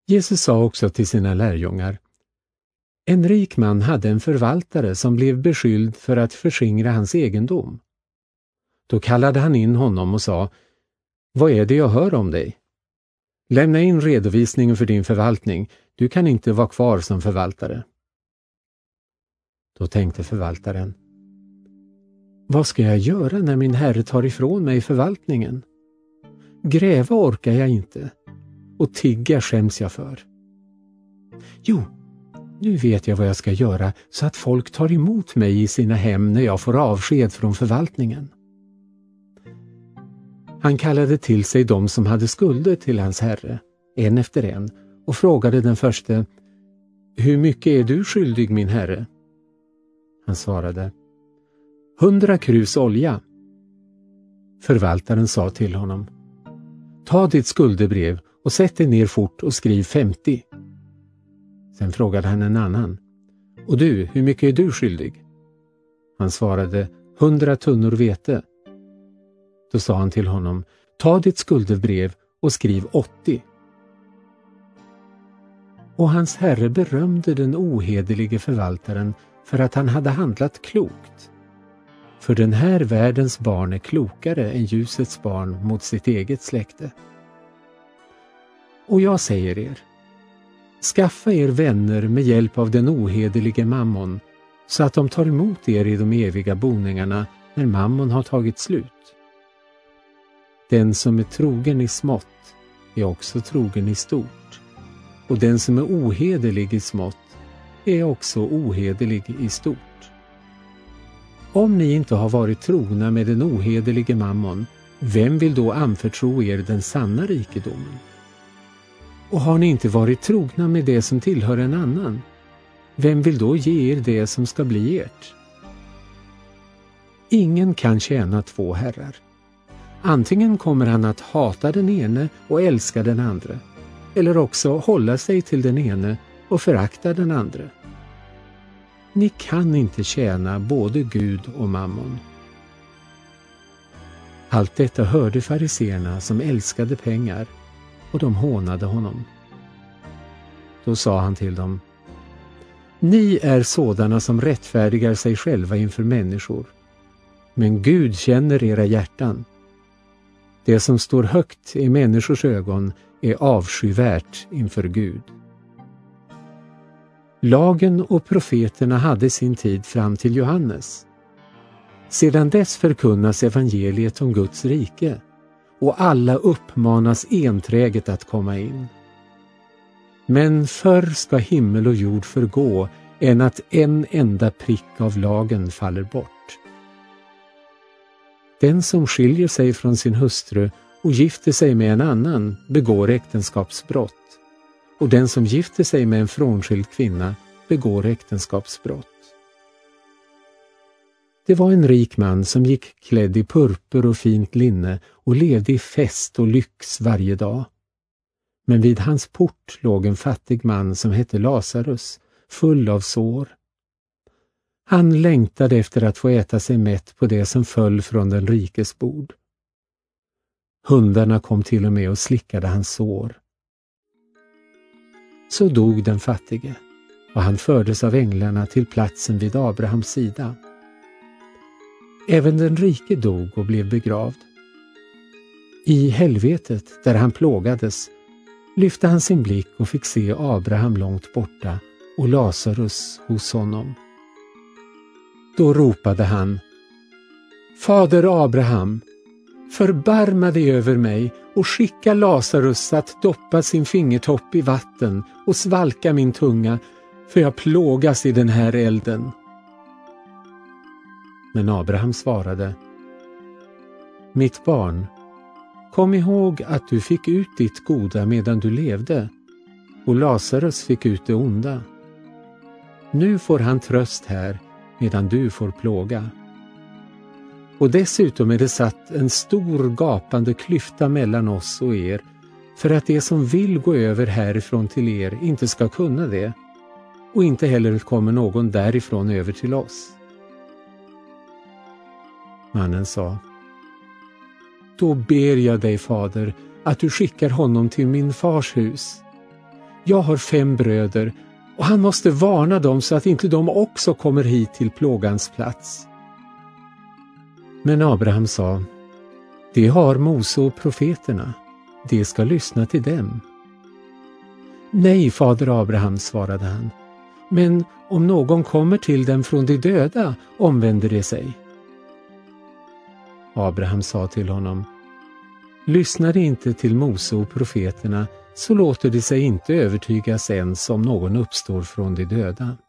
Jesus sa också till sina lärjungar: En rik man hade en förvaltare som blev beskylld för att förskingra hans egendom. Då kallade han in honom och sa: Vad är det jag hör om dig? Lämna in redovisningen för din förvaltning, du kan inte vara kvar som förvaltare. Då tänkte förvaltaren: Vad ska jag göra när min herre tar ifrån mig förvaltningen? Gräva orkar jag inte, och tigga skäms jag för. Jo, nu vet jag vad jag ska göra så att folk tar emot mig i sina hem när jag får avsked från förvaltningen. Han kallade till sig de som hade skulder till hans herre, en efter en, och frågade den förste: Hur mycket är du skyldig, min herre? Han svarade: 100 krus olja. Förvaltaren sa till honom: Ta ditt skuldebrev och sätt dig ner fort och skriv 50. Sen frågade han en annan: Och du, hur mycket är du skyldig? Han svarade: 100 tunnor vete. Då sa han till honom: Ta ditt skuldebrev och skriv 80. Och hans herre berömde den ohederlige förvaltaren för att han hade handlat klokt. För den här världens barn är klokare än ljusets barn mot sitt eget släkte. Och jag säger er: skaffa er vänner med hjälp av den ohederlige mammon, så att de tar emot er i de eviga boningarna när mammon har tagit slut. Den som är trogen i smått är också trogen i stort, och den som är ohederlig i smått är också ohederlig i stort. Om ni inte har varit trogna med den ohederlige mammon, vem vill då anförtro er den sanna rikedomen? Och har ni inte varit trogna med det som tillhör en annan, vem vill då ge er det som ska bli ert? Ingen kan tjäna två herrar. Antingen kommer han att hata den ene och älska den andra, eller också hålla sig till den ene och förakta den andra. Ni kan inte tjäna både Gud och mammon. Allt detta hörde fariseerna som älskade pengar, och de hånade honom. Då sa han till dem: Ni är sådana som rättfärdigar sig själva inför människor, men Gud känner era hjärtan. Det som står högt i människors ögon är avskyvärt inför Gud. Lagen och profeterna hade sin tid fram till Johannes. Sedan dess förkunnas evangeliet om Guds rike, och alla uppmanas enträget att komma in. Men förr ska himmel och jord förgå än att en enda prick av lagen faller bort. Den som skiljer sig från sin hustru och gifter sig med en annan begår äktenskapsbrott, och den som gifter sig med en frånskild kvinna begår äktenskapsbrott. Det var en rik man som gick klädd i purpur och fint linne och levde i fest och lyx varje dag. Men vid hans port låg en fattig man som hette Lazarus, full av sår. Han längtade efter att få äta sig mätt på det som föll från den rikes bord. Hundarna kom till och med och slickade hans sår. Så dog den fattige, och han fördes av änglarna till platsen vid Abrahams sida. Även den rike dog och blev begravd. I helvetet, där han plågades, lyfte han sin blick och fick se Abraham långt borta och Lazarus hos honom. Då ropade han: Fader Abraham, förbarma dig över mig och skicka Lazarus att doppa sin fingertopp i vatten och svalka min tunga, för jag plågas i den här elden. Men Abraham svarade: Mitt barn, kom ihåg att du fick ut ditt goda medan du levde, och Lazarus fick ut det onda. Nu får han tröst här medan du får plåga. Och dessutom är det satt en stor gapande klyfta mellan oss och er, för att det som vill gå över härifrån till er inte ska kunna det, och inte heller kommer någon därifrån över till oss. Mannen sa: Då ber jag dig, fader, att du skickar honom till min fars hus. Jag har 5 bröder och han måste varna dem så att inte de också kommer hit till plågans plats. Men Abraham sa, det har Mose och profeterna, de ska lyssna till dem. Nej, fader Abraham, svarade han, men om någon kommer till dem från de döda omvänder de sig. Abraham sa till honom, lyssnar de inte till Mose och profeterna så låter de sig inte övertygas ens om någon uppstår från de döda.